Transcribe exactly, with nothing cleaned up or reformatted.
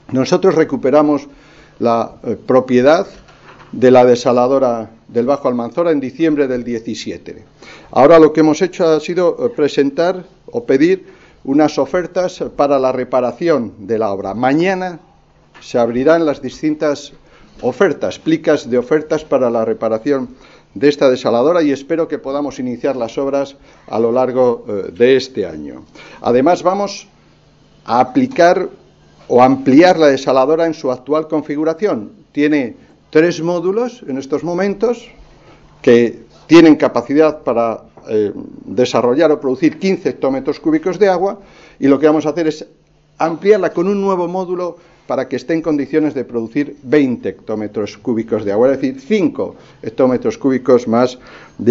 Nosotros recuperamos la eh, propiedad de la desaladora del Bajo Almanzora en diciembre del diecisiete. Ahora lo que hemos hecho ha sido presentar o pedir unas ofertas para la reparación de la obra. Mañana se abrirán las distintas ofertas, plicas de ofertas para la reparación de esta desaladora y espero que podamos iniciar las obras a lo largo eh, de este año. Además, vamos a aplicar o ampliar la desaladora en su actual configuración. Tiene tres módulos en estos momentos que tienen capacidad para eh, desarrollar o producir quince hectómetros cúbicos de agua, y lo que vamos a hacer es ampliarla con un nuevo módulo para que esté en condiciones de producir veinte hectómetros cúbicos de agua, es decir, cinco hectómetros cúbicos más de